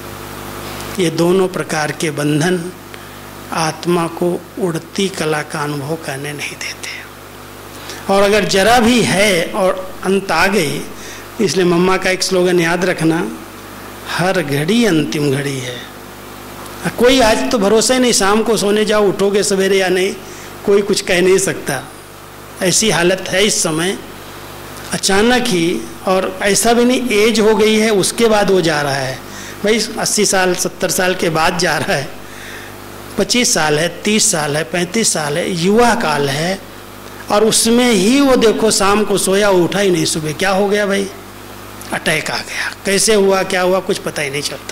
ये दोनों प्रकार के बंधन आत्मा को उड़ती कला का अनुभव करने नहीं देते। और अगर जरा भी है और अंत आ गई, इसलिए मम्मा का एक स्लोगन याद रखना, हर घड़ी अंतिम घड़ी है। कोई आज तो भरोसा ही नहीं, शाम को सोने जाओ, उठोगे सवेरे या नहीं, कोई कुछ कह नहीं सकता। ऐसी हालत है इस समय, अचानक ही। और ऐसा भी नहीं एज हो गई है उसके बाद वो जा रहा है, भाई अस्सी साल सत्तर साल के बाद जा रहा है, पच्चीस साल है, तीस साल है, पैंतीस साल है, युवा काल है, और उसमें ही वो देखो शाम को सोया, उठा ही नहीं सुबह, क्या हो गया भाई, अटैक आ गया, कैसे हुआ क्या हुआ कुछ पता ही नहीं चलता।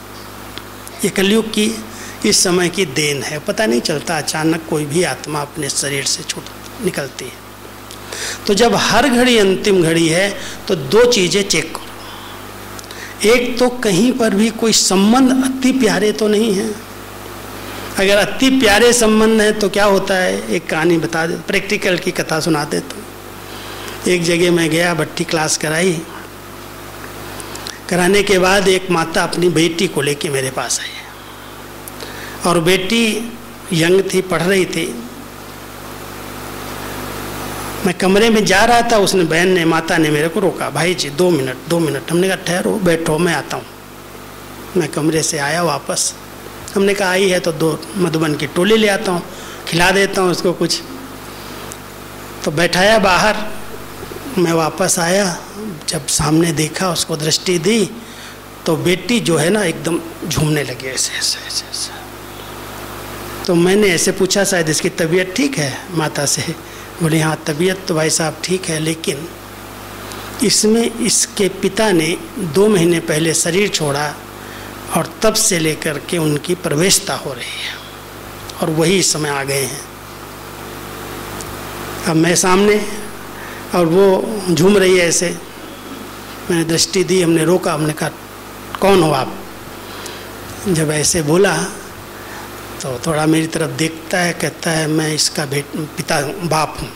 ये कलयुग की इस समय की देन है, पता नहीं चलता, अचानक कोई भी आत्मा अपने शरीर से छूट निकलती है। तो जब हर घड़ी अंतिम घड़ी है तो दो चीज़ें चेक करो। एक तो कहीं पर भी कोई संबंध अति प्यारे तो नहीं है। अगर अति प्यारे संबंध है तो क्या होता है, एक कहानी बता दे, प्रैक्टिकल की कथा सुना दे। तो एक जगह मैं गया, भट्टी क्लास कराई, कराने के बाद एक माता अपनी बेटी को लेके मेरे पास आई, और बेटी यंग थी, पढ़ रही थी। मैं कमरे में जा रहा था, उसने बहन ने, माता ने मेरे को रोका, भाई जी दो मिनट दो मिनट हमने कहा ठहरो, बैठो, मैं आता हूँ। मैं कमरे से आया वापस, हमने कहा आई है तो दो मधुबन की टोली ले आता हूँ, खिला देता हूँ उसको कुछ। तो बैठाया बाहर, मैं वापस आया, जब सामने देखा, उसको दृष्टि दी, तो बेटी जो है ना एकदम झूमने लगी ऐसे ऐसे ऐसे ऐसे। तो मैंने ऐसे पूछा शायद इसकी तबीयत ठीक है माता से, बोले हाँ तबीयत तो भाई साहब ठीक है, लेकिन इसमें इसके पिता ने दो महीने पहले शरीर छोड़ा और तब से लेकर के उनकी प्रवेशता हो रही है, और वही इस समय आ गए हैं। अब मैं सामने और वो झूम रही है ऐसे, मैंने दृष्टि दी, हमने रोका, हमने कहा कौन हो आप। जब ऐसे बोला तो थोड़ा मेरी तरफ देखता है, कहता है मैं इसका बेट पिता बाप हूँ।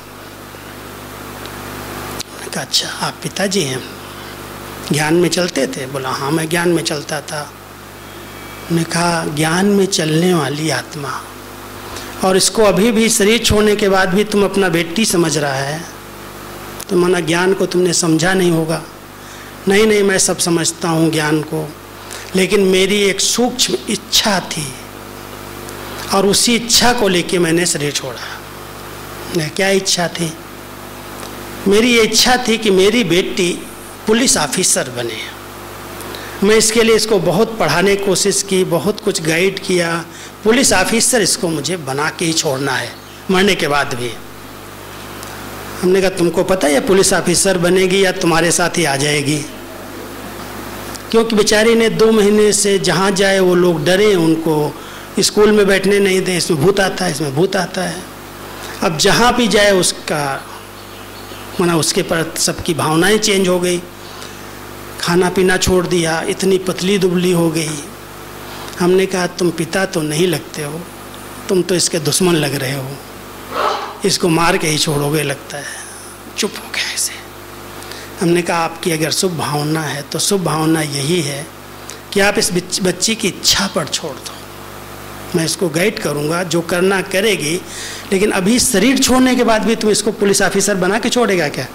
मैंने कहा अच्छा आप पिताजी हैं, ज्ञान में चलते थे? बोला हाँ मैं ज्ञान में चलता था। मैंने कहा ज्ञान में चलने वाली आत्मा, और इसको अभी भी शरीर छोड़ने के बाद भी तुम अपना बेटी समझ रहा है, तो माना ज्ञान को तुमने समझा नहीं होगा। नहीं नहीं मैं सब समझता हूँ ज्ञान को, लेकिन मेरी एक सूक्ष्म इच्छा थी और उसी इच्छा को लेके मैंने शरीर छोड़ा। क्या इच्छा थी? मेरी ये इच्छा थी कि मेरी बेटी पुलिस ऑफिसर बने। मैं इसके लिए इसको बहुत पढ़ाने की कोशिश की, बहुत कुछ गाइड किया। पुलिस ऑफिसर इसको मुझे बना के ही छोड़ना है मरने के बाद भी। हमने कहा तुमको पता है पुलिस ऑफिसर बनेगी या तुम्हारे साथ ही आ जाएगी? क्योंकि बेचारी ने दो महीने से जहाँ जाए वो लोग डरे, उनको स्कूल में बैठने नहीं दें, इसमें भूत आता है, इसमें भूत आता है। अब जहाँ भी जाए उसका माना उसके पर सबकी भावनाएं चेंज हो गई, खाना पीना छोड़ दिया, इतनी पतली दुबली हो गई। हमने कहा तुम पिता तो नहीं लगते हो, तुम तो इसके दुश्मन लग रहे हो, इसको मार के ही छोड़ोगे लगता है। चुप हो गया ऐसे। हमने कहा आपकी अगर शुभ भावना है तो शुभ भावना यही है कि आप इस बच्ची की इच्छा पर छोड़ दो, मैं इसको गाइड करूँगा, जो करना करेगी, लेकिन अभी शरीर छोड़ने के बाद भी तुम इसको पुलिस ऑफिसर बना के छोड़ेगा क्या?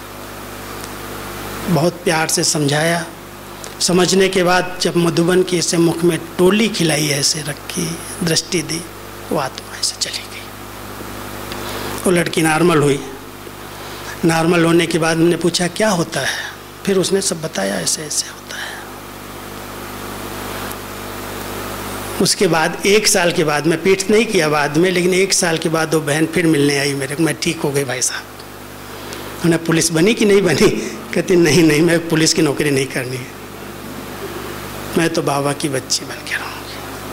बहुत प्यार से समझाया। समझने के बाद जब मधुबन की ऐसे मुख में टोली खिलाई, ऐसे रखी, दृष्टि दी, वो आत्मा ऐसे चली गई। वो लड़की नॉर्मल हुई। नॉर्मल होने के बाद मैंने पूछा क्या होता है, फिर उसने सब बताया ऐसे ऐसे होता है। उसके बाद एक साल के बाद, मैं पीठ नहीं किया बाद में, लेकिन एक साल के बाद वो बहन फिर मिलने आई मेरे को। मैं ठीक हो गई भाई साहब। उन्हें पुलिस बनी कि नहीं बनी? कहती नहीं नहीं मैं पुलिस की नौकरी नहीं करनी है, मैं तो बाबा की बच्ची बन के रहूँगी।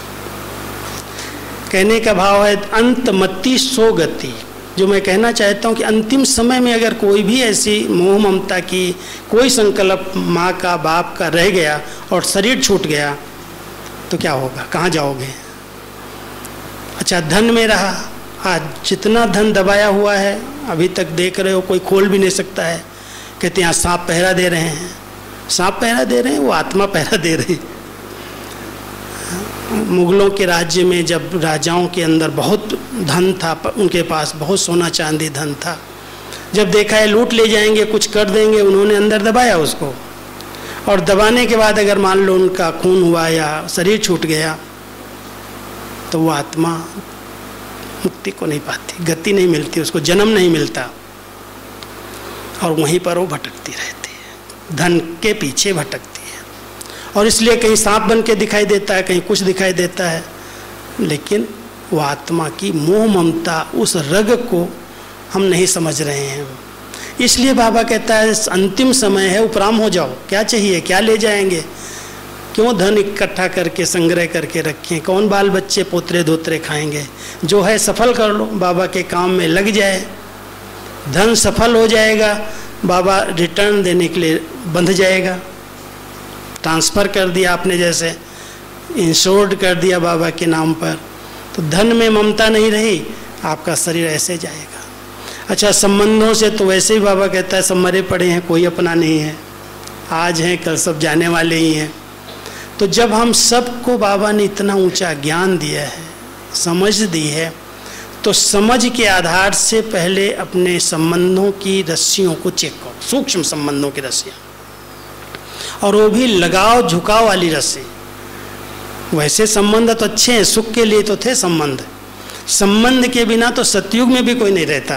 कहने का भाव है अंतमति सो गति। जो मैं कहना चाहता हूँ कि अंतिम समय में अगर कोई भी ऐसी मोह ममता की कोई संकल्प माँ का बाप का रह गया और शरीर छूट गया तो क्या होगा, कहाँ जाओगे? अच्छा धन में रहा, आज जितना धन दबाया हुआ है अभी तक देख रहे हो, कोई खोल भी नहीं सकता है। कहते हैं सांप पहरा दे रहे हैं, सांप पहरा दे रहे हैं, वो आत्मा पहरा दे रही। मुगलों के राज्य में जब राजाओं के अंदर बहुत धन था, उनके पास बहुत सोना चांदी धन था, जब देखा है लूट ले जाएंगे, कुछ कर देंगे, उन्होंने अंदर दबाया उसको, और दबाने के बाद अगर मान लो उनका खून हुआ या शरीर छूट गया तो वो आत्मा मुक्ति को नहीं पाती, गति नहीं मिलती, उसको जन्म नहीं मिलता, और वहीं पर वो भटकती रहती है, धन के पीछे भटकती है। और इसलिए कहीं सांप बन के दिखाई देता है, कहीं कुछ दिखाई देता है, लेकिन वो आत्मा की मोह ममता, उस रग को हम नहीं समझ रहे हैं। इसलिए बाबा कहता है अंतिम समय है, उपराम हो जाओ, क्या चाहिए, क्या ले जाएंगे, क्यों धन इकट्ठा करके संग्रह करके रखें, कौन बाल बच्चे पोतरे धोतरे खाएंगे, जो है सफल कर लो, बाबा के काम में लग जाए, धन सफल हो जाएगा, बाबा रिटर्न देने के लिए बंध जाएगा। ट्रांसफ़र कर दिया आपने, जैसे इंश्योर्ड कर दिया बाबा के नाम पर, तो धन में ममता नहीं रही, आपका शरीर ऐसे जाएगा। अच्छा संबंधों से तो वैसे ही बाबा कहता है सब मरे पड़े हैं, कोई अपना नहीं है, आज हैं कल सब जाने वाले ही हैं। तो जब हम सबको बाबा ने इतना ऊंचा ज्ञान दिया है, समझ दी है, तो समझ के आधार से पहले अपने संबंधों की रस्सियों को चेक करो, सूक्ष्म संबंधों की रस्सियाँ, और वो भी लगाव झुकाव वाली रस्सी। वैसे संबंध तो अच्छे हैं, सुख के लिए तो थे संबंध, संबंध के बिना तो सतयुग में भी कोई नहीं रहता।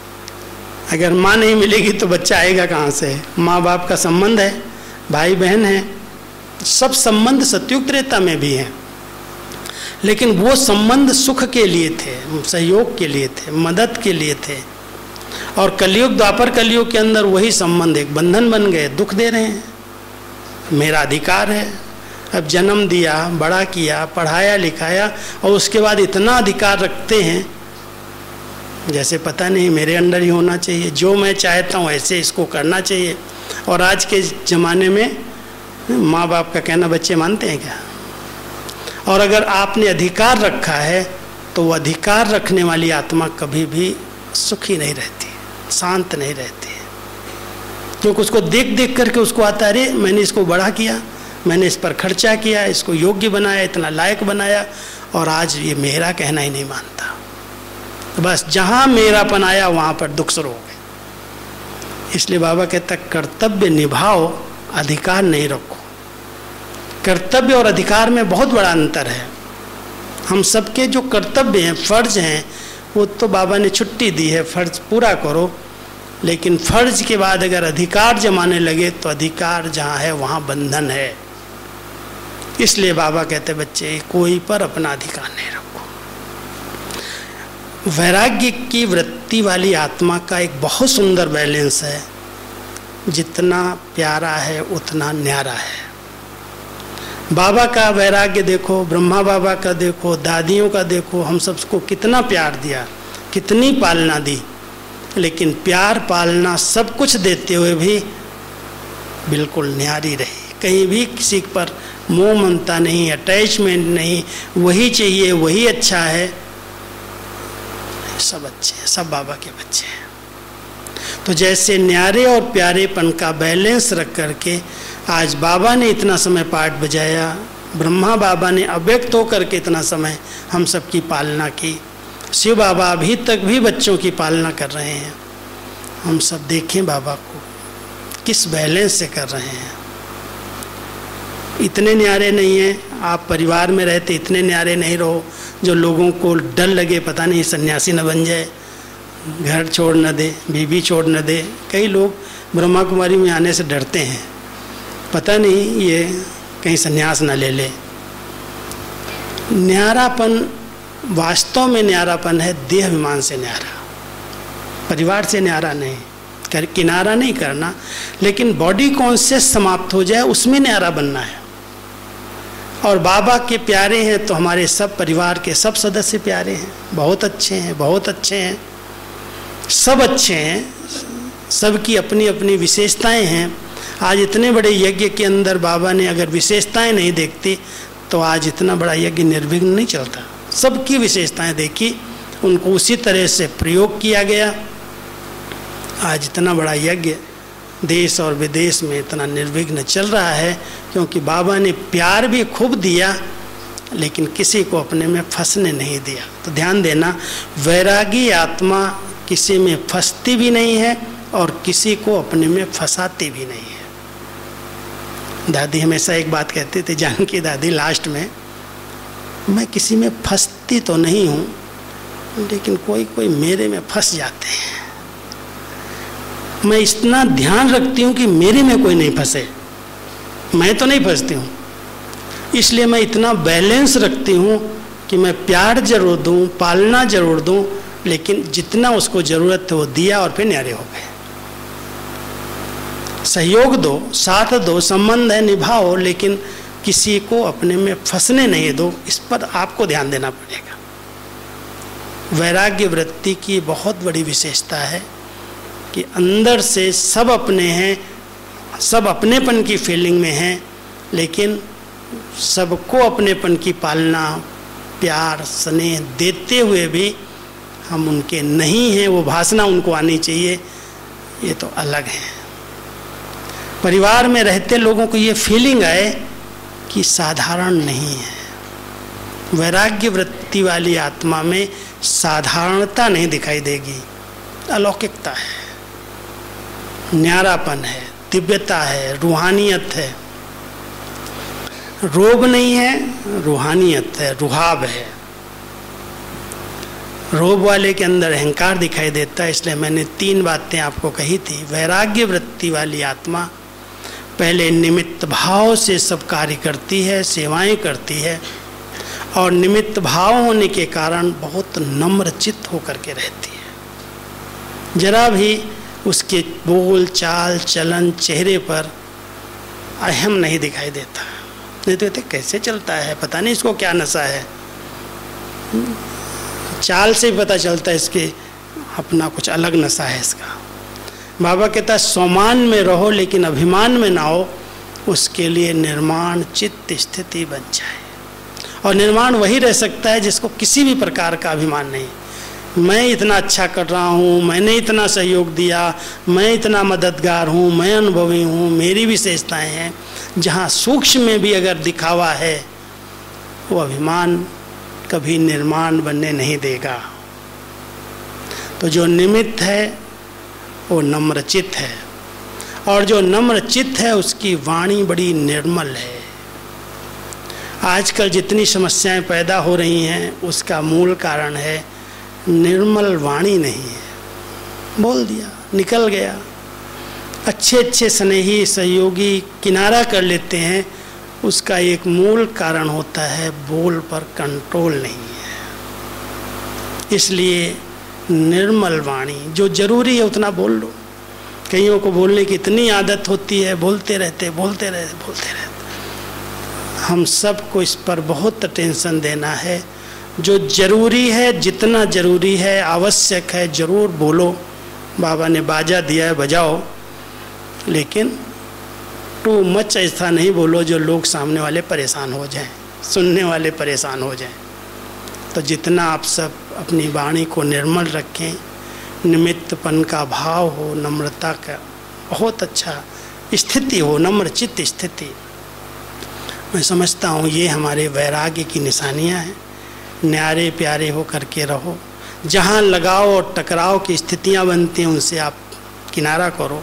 अगर माँ नहीं मिलेगी तो बच्चा आएगा कहाँ से? माँ बाप का संबंध है, भाई बहन है, सब संबंध सतयुग त्रेता में भी हैं, लेकिन वो संबंध सुख के लिए थे, सहयोग के लिए थे, मदद के लिए थे। और कलयुग द्वापर कलयुग के अंदर वही संबंध एक बंधन बन गए, दुख दे रहे हैं। मेरा अधिकार है, अब जन्म दिया, बड़ा किया, पढ़ाया लिखाया, और उसके बाद इतना अधिकार रखते हैं जैसे पता नहीं मेरे अंडर ही होना चाहिए, जो मैं चाहता हूँ ऐसे इसको करना चाहिए। और आज के ज़माने में माँ बाप का कहना बच्चे मानते हैं क्या? और अगर आपने अधिकार रखा है तो वो अधिकार रखने वाली आत्मा कभी भी सुखी नहीं रहती, शांत नहीं रहती है, क्योंकि उसको देख देख करके उसको आता है, अरे मैंने इसको बड़ा किया, मैंने इस पर खर्चा किया, इसको योग्य बनाया, इतना लायक बनाया, और आज ये मेरा कहना ही नहीं मानता। तो बस जहाँ मेरापन आया वहाँ पर दुख शुरू हो गए। इसलिए बाबा कहता कर्तव्य निभाओ, अधिकार नहीं रखो। कर्तव्य और अधिकार में बहुत बड़ा अंतर है। हम सबके जो कर्तव्य हैं, फर्ज हैं, वो तो बाबा ने छुट्टी दी है, फर्ज पूरा करो, लेकिन फर्ज के बाद अगर अधिकार जमाने लगे तो अधिकार जहाँ है वहाँ बंधन है। इसलिए बाबा कहते बच्चे कोई पर अपना अधिकार नहीं रखो। वैराग्य की वृत्ति वाली आत्मा का एक बहुत सुंदर बैलेंस है, जितना प्यारा है उतना न्यारा है। बाबा का वैराग्य देखो, ब्रह्मा बाबा का देखो, दादियों का देखो, हम सबको कितना प्यार दिया, कितनी पालना दी, लेकिन प्यार पालना सब कुछ देते हुए भी बिल्कुल न्यारी रही। कहीं भी किसी पर मोह ममता नहीं, अटैचमेंट नहीं, वही चाहिए, वही अच्छा है। सब अच्छे हैं, सब बाबा के बच्चे हैं। तो जैसे न्यारे और प्यारेपन का बैलेंस रख करके आज बाबा ने इतना समय पाठ बजाया, ब्रह्मा बाबा ने अव्यक्त होकर के इतना समय हम सबकी पालना की, शिव बाबा अभी तक भी बच्चों की पालना कर रहे हैं। हम सब देखें बाबा को किस बैलेंस से कर रहे हैं। इतने न्यारे नहीं हैं, आप परिवार में रहते इतने न्यारे नहीं रहो जो लोगों को डर लगे, पता नहीं सन्यासी न बन जाए, घर छोड़ न दे, बीवी छोड़ न दे। कई लोग ब्रह्मा कुमारी में आने से डरते हैं, पता नहीं ये कहीं सन्यास न ले ले। न्यारापन वास्तव में न्यारापन है देह अभिमान से न्यारा, परिवार से न्यारा नहीं, कर किनारा नहीं करना, लेकिन बॉडी कॉन्शियस समाप्त हो जाए उसमें न्यारा बनना है। और बाबा के प्यारे हैं तो हमारे सब परिवार के सब सदस्य प्यारे हैं, बहुत अच्छे हैं, बहुत अच्छे हैं, सब अच्छे हैं, सबकी अपनी अपनी विशेषताएं हैं। आज इतने बड़े यज्ञ के अंदर बाबा ने अगर विशेषताएं नहीं देखती तो आज इतना बड़ा यज्ञ निर्विघ्न नहीं चलता। सबकी विशेषताएं देखी, उनको उसी तरह से प्रयोग किया गया। आज इतना बड़ा यज्ञ देश और विदेश में इतना निर्विघ्न चल रहा है, क्योंकि बाबा ने प्यार भी खूब दिया लेकिन किसी को अपने में फंसने नहीं दिया। तो ध्यान देना, वैरागी आत्मा किसी में फंसती भी नहीं है और किसी को अपने में फंसाती भी नहीं है। दादी हमेशा एक बात कहती थी, जानकी दादी लास्ट में, मैं किसी में फंसती तो नहीं हूँ लेकिन कोई कोई मेरे में फंस जाते हैं। मैं इतना ध्यान रखती हूँ कि मेरे में कोई नहीं फंसे, मैं तो नहीं फंसती हूँ, इसलिए मैं इतना बैलेंस रखती हूँ कि मैं प्यार जरूर दूँ, पालना जरूर दूँ, लेकिन जितना उसको ज़रूरत है वो दिया और फिर न्यारे हो गए। सहयोग दो, साथ दो, संबंध है निभाओ, लेकिन किसी को अपने में फंसने नहीं दो। इस पर आपको ध्यान देना पड़ेगा। वैराग्य वृत्ति की बहुत बड़ी विशेषता है कि अंदर से सब अपने हैं, सब अपनेपन की फीलिंग में हैं, लेकिन सबको अपनेपन की पालना, प्यार, स्नेह देते हुए भी हम उनके नहीं हैं, वो भाषा उनको आनी चाहिए, ये तो अलग है। परिवार में रहते लोगों को ये फीलिंग आए कि साधारण नहीं है। वैराग्य वृत्ति वाली आत्मा में साधारणता नहीं दिखाई देगी, अलौकिकता है, न्यारापन है, दिव्यता है, रूहानियत है। रोब नहीं है, रूहानियत है, रुहाब है। रोब वाले के अंदर अहंकार दिखाई देता है। इसलिए मैंने तीन बातें आपको कही थी। वैराग्य वृत्ति वाली आत्मा पहले निमित्त भाव से सब कार्य करती है, सेवाएं करती है, और निमित्त भाव होने के कारण बहुत नम्र चित्त होकर के रहती है। जरा भी उसके बोल चाल चलन चेहरे पर अहम नहीं दिखाई देता। नहीं तो कहते कैसे चलता है, पता नहीं इसको क्या नशा है। चाल से पता चलता है इसके अपना कुछ अलग नशा है इसका। बाबा कहता है स्वमान में रहो लेकिन अभिमान में ना हो, उसके लिए निर्माण चित्त स्थिति बन जाए। और निर्माण वही रह सकता है जिसको किसी भी प्रकार का अभिमान नहीं। मैं इतना अच्छा कर रहा हूँ, मैंने इतना सहयोग दिया, मैं इतना मददगार हूँ, मैं अनुभवी हूँ, मेरी विशेषताएं हैं। जहाँ सूक्ष्म में भी अगर दिखावा है, वो अभिमान कभी निर्माण बनने नहीं देगा। तो जो निमित्त है वो नम्रचित्त है, और जो नम्रचित्त है उसकी वाणी बड़ी निर्मल है। आजकल जितनी समस्याएं पैदा हो रही हैं उसका मूल कारण है निर्मल वाणी नहीं है। बोल दिया, निकल गया। अच्छे अच्छे स्नेही सहयोगी किनारा कर लेते हैं, उसका एक मूल कारण होता है बोल पर कंट्रोल नहीं है। इसलिए निर्मल वाणी, जो जरूरी है उतना बोल लो। कईयों को बोलने की इतनी आदत होती है, बोलते रहते बोलते रहते बोलते रहते। हम सबको इस पर बहुत अटेंशन देना है। जो जरूरी है, जितना जरूरी है, आवश्यक है, जरूर बोलो। बाबा ने बाजा दिया है, बजाओ, लेकिन टू मच ऐसा नहीं बोलो जो लोग सामने वाले परेशान हो जाएं, सुनने वाले परेशान हो जाएं। तो जितना आप सब अपनी वाणी को निर्मल रखें, निमित्तपन का भाव हो, नम्रता का बहुत अच्छा स्थिति हो, नम्रचित्त स्थिति, मैं समझता हूँ ये हमारे वैराग्य की निशानियाँ हैं। न्यारे प्यारे हो करके रहो। जहाँ लगाव और टकराव की स्थितियाँ बनती हैं उनसे आप किनारा करो।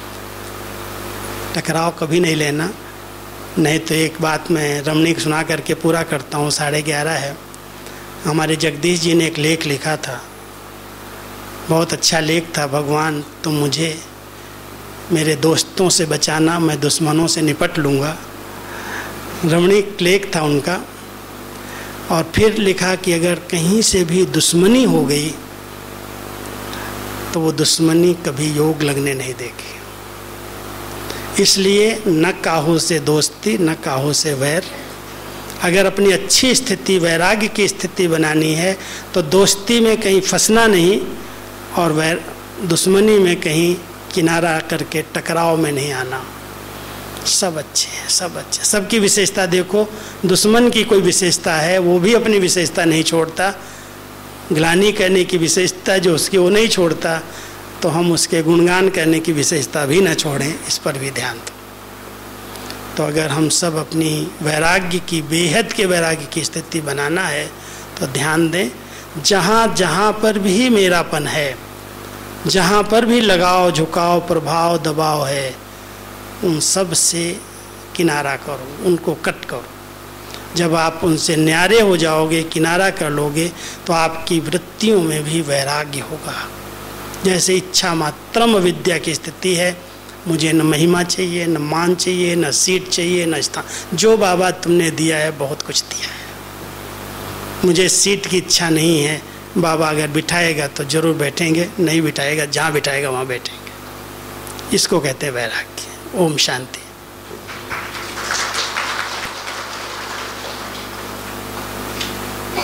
टकराव कभी नहीं लेना। नहीं तो एक बात मैं रमणीक सुना करके पूरा करता हूँ, साढ़े ग्यारह है। हमारे जगदीश जी ने एक लेख लिखा था, बहुत अच्छा लेख था। भगवान तुम मुझे मेरे दोस्तों से बचाना, मैं दुश्मनों से निपट लूँगा। रमणीक लेख था उनका। और फिर लिखा कि अगर कहीं से भी दुश्मनी हो गई तो वो दुश्मनी कभी योग लगने नहीं देगी। इसलिए न काहू से दोस्ती, न काहू से वैर। अगर अपनी अच्छी स्थिति, वैराग्य की स्थिति बनानी है तो दोस्ती में कहीं फंसना नहीं, और वैर दुश्मनी में कहीं किनारा करके टकराव में नहीं आना। सब अच्छे हैं, सब अच्छे। सबकी विशेषता देखो। दुश्मन की कोई विशेषता है, वो भी अपनी विशेषता नहीं छोड़ता। ग्लानि करने की विशेषता जो उसकी, वो नहीं छोड़ता। तो हम उसके गुणगान करने की विशेषता भी न छोड़ें, इस पर भी ध्यान दो। तो अगर हम सब अपनी वैराग्य की, बेहद के वैराग्य की स्थिति बनाना है तो ध्यान दें। जहाँ जहाँ पर भी मेरापन है, जहाँ पर भी लगाव, झुकाव, प्रभाव, दबाव है, उन सब से किनारा करो, उनको कट करो। जब आप उनसे न्यारे हो जाओगे, किनारा कर लोगे, तो आपकी वृत्तियों में भी वैराग्य होगा। जैसे इच्छा मात्रम विद्या की स्थिति है, मुझे न महिमा चाहिए, न मान चाहिए, न सीट चाहिए, न स्थान। जो बाबा तुमने दिया है बहुत कुछ दिया है। मुझे सीट की इच्छा नहीं है। बाबा अगर बिठाएगा तो जरूर बैठेंगे, नहीं बिठाएगा, जहाँ बिठाएगा वहाँ बैठेंगे। इसको कहते हैं वैराग्य। ओम शांति।